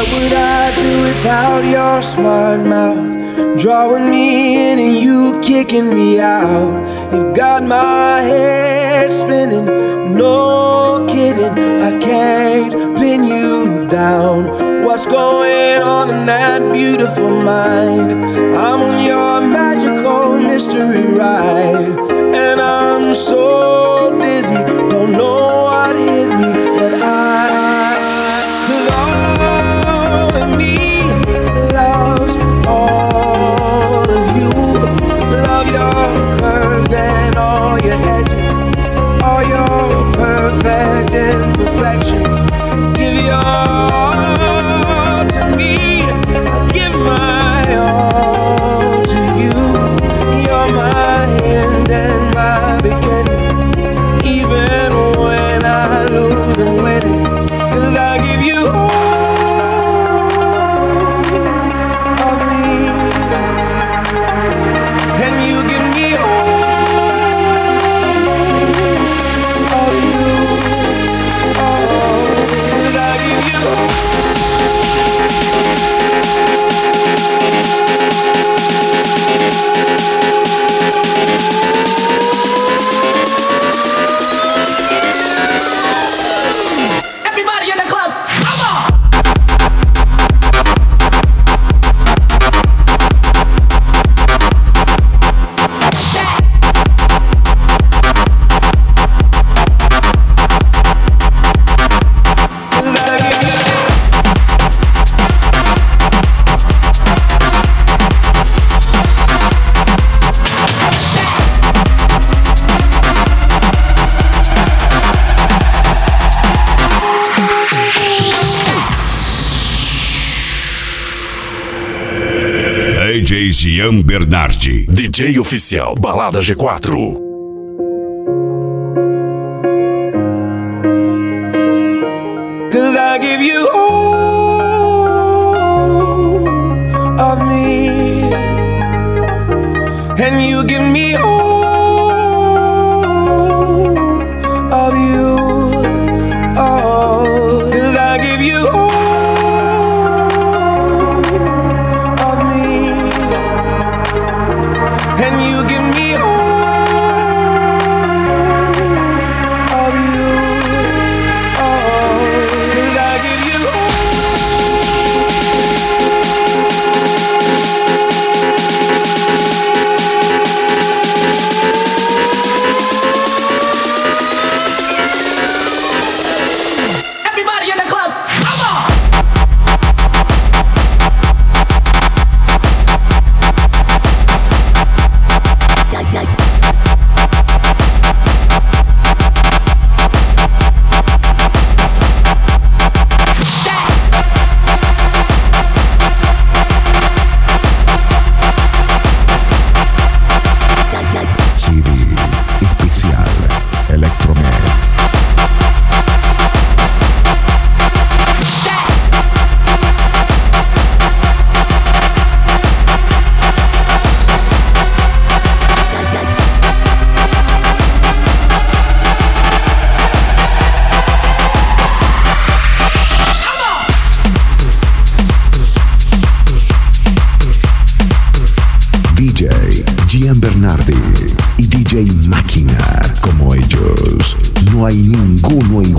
What would I do without your smart mouth? Drawing me in and you kicking me out. You got my head spinning, no kidding. I can't pin you down. What's going on in that beautiful mind? I'm on your magical mystery ride, and I'm so dizzy, don't know what hit me, but cause all of me loves all of you. Love your curves and all your edges, all your perfect imperfections. Give your all to me, I give my all to you. You're my end and my beginning, even when I lose I'm winning. Cause I give you all of me, and you give me all of you. Cause I give you all. DJ Gian Bernardi, DJ oficial Balada G4. Cause I give you all of me, and you give me all of you. Oh, cause I give you all of me, and you give me all of you. Gian Bernardi y DJ Máquina. Como ellos, no hay ninguno